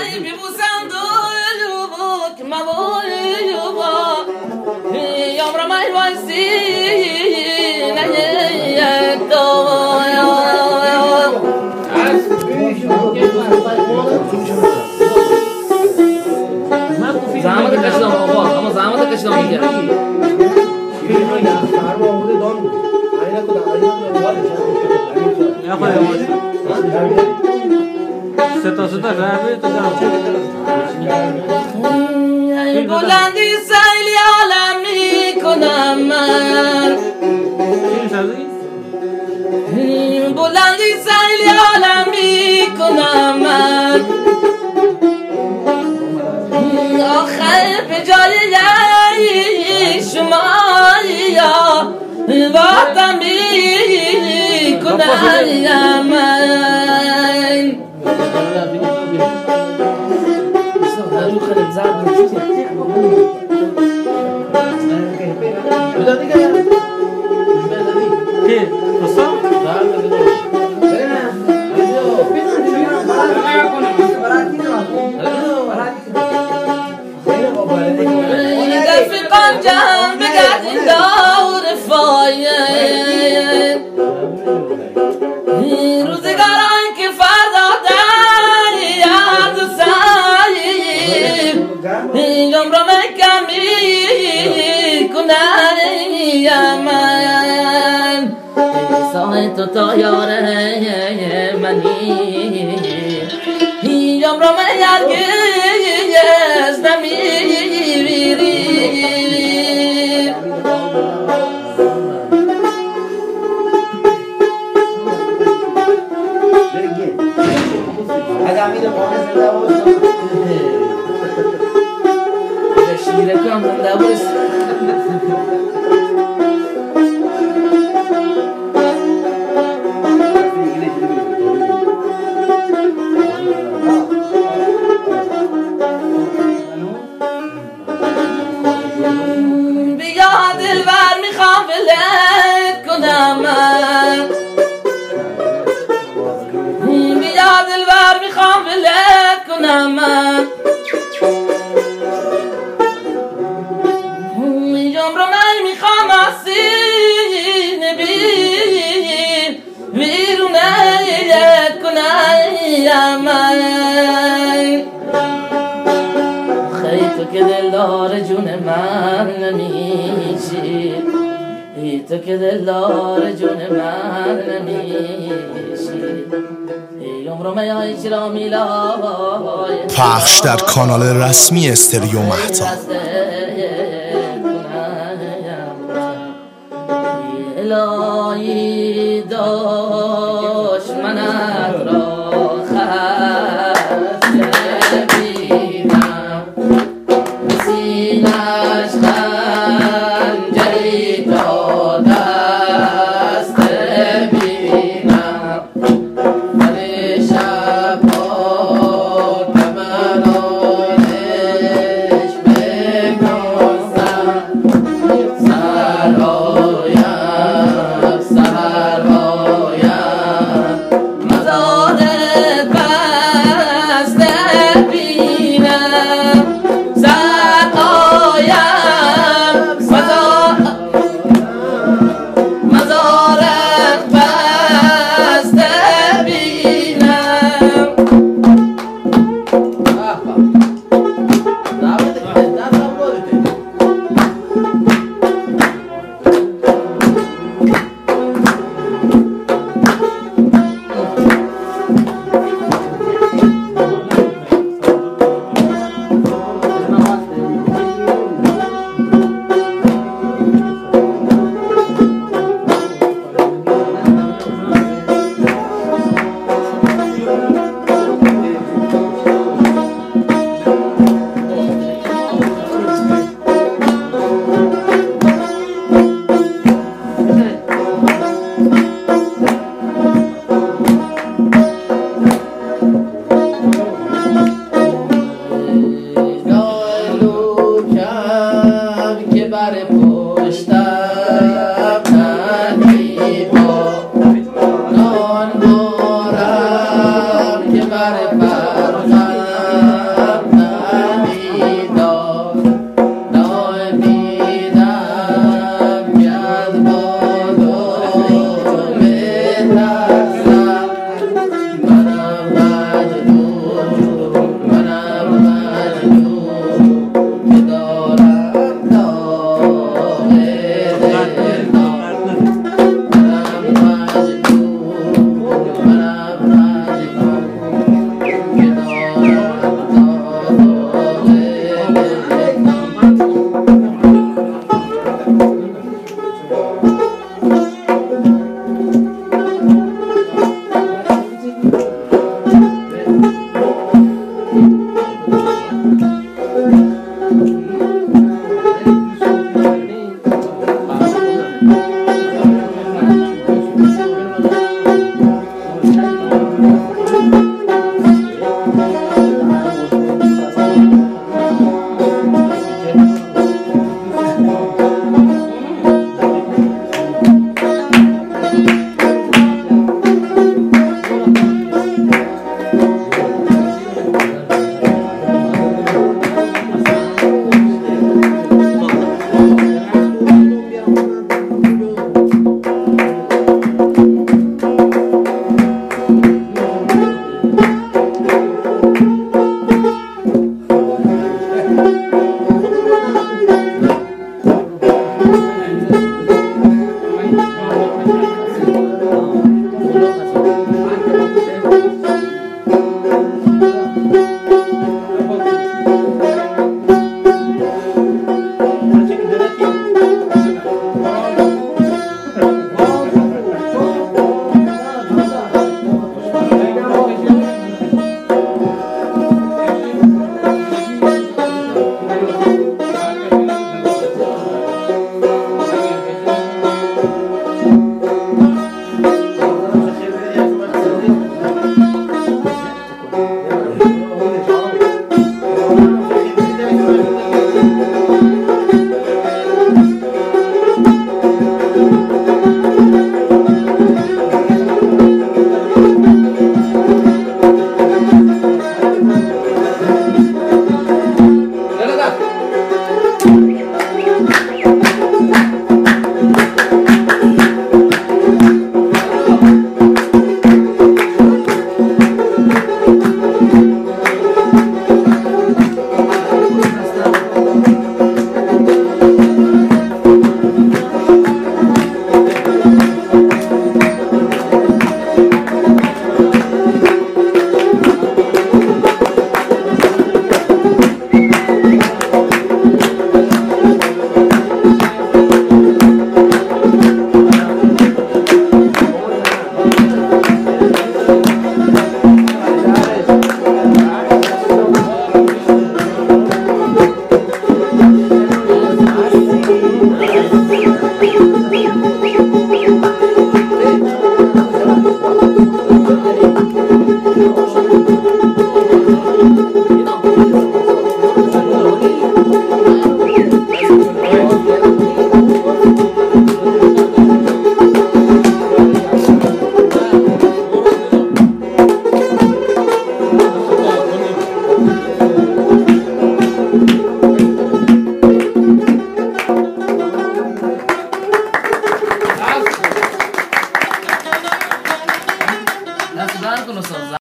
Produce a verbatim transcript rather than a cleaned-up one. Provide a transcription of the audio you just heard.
زحمت کشیدم آقا، اما زحمت کشیدم میگه ستا ستا رهبه تا بلندی سیلی عالم میکنم من بلندی سیلی عالم میکنم من آخر به جای شما یا وقتم میکنم من ¿Qué? ¿Pasó? دفقان جمع بگردین دور فایه روزگاران که فردا در یاد سایه عمرم کمی کنن من سای تو تا یاره منی عمرم هرگز نمیری شیره کنم زنده باست بیا دلبر میخوام ولت کنم من بیا دلبر میخوام ولت کنم من عمرو من میخوام آسین بیر بیرونت کنم من خیلی تو که دلدار جون من نمیشی ای تو که دلدار جون من نمیشی ای عمرو میای چرا میلای پخش در کانال رسمی استریو مهتاب. الهی دشمنت را خسته بینم سینه‌اش خنجری تا دست بینم در شب‌ها کمرانش بگذرم سرایم سرایم مزارت بسته بینم سرایم مزارت بسته بینم Thank you.